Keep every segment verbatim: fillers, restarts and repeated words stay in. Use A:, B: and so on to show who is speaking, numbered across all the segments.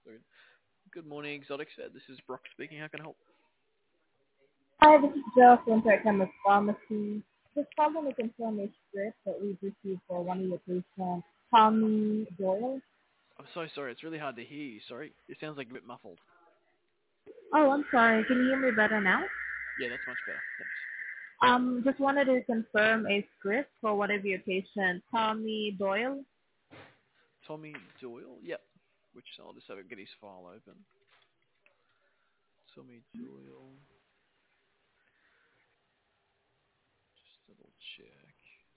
A: Sorry. Good morning, Exotics. Uh, This is Brock speaking. How can I help?
B: Hi, this is Jill from Third Chemist Pharmacy. Just calling to confirm a script that we've received for one of your patients, Tommy Doyle.
A: I'm so sorry. It's really hard to hear you. Sorry. It sounds like a bit muffled.
B: Oh, I'm sorry. Can you hear me better now?
A: Yeah, that's much better. Thanks.
B: Um, just wanted to confirm a script for one of your patients, Tommy Doyle.
A: Tommy Doyle? Yep. Which I'll just have a get his file open. Tommy Doyle. Just double check.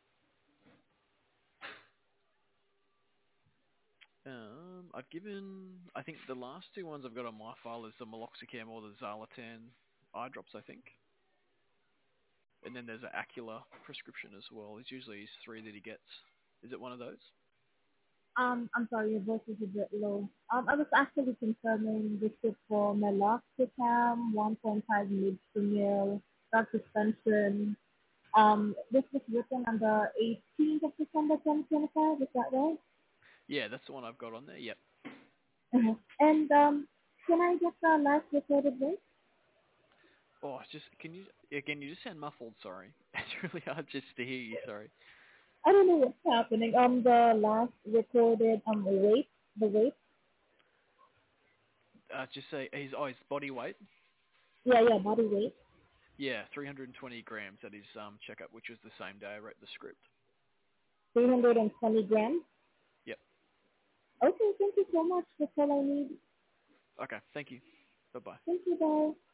A: Um, I've given. I think the last two ones I've got on my file is the meloxicam or the Xalatan eye drops. I think. And then there's an Acula prescription as well. It's usually his three that he gets. Is it one of those?
B: Um, I'm sorry, your voice is a bit low. Um, I was actually confirming the script for meloxicam, one point five mg per mil, drug suspension. Um, this was written on the eighteenth of December twenty twenty-five. Is that right?
A: Yeah, that's the one I've got on there. Yep.
B: Uh-huh. And um, can I get the last recorded voice?
A: Oh, just can you again? You just sound muffled. Sorry, it's really hard just to hear you. Sorry.
B: I don't know what's happening. Um, the last recorded um weight, the weight.
A: Uh, just say his oh his body weight.
B: Yeah, yeah, body weight.
A: Yeah, three hundred twenty grams at his um checkup, which was the same day I wrote the script.
B: three hundred twenty grams.
A: Yep.
B: Okay, thank you so much. That's all I need.
A: Okay. Thank you. Bye bye.
B: Thank you, bye.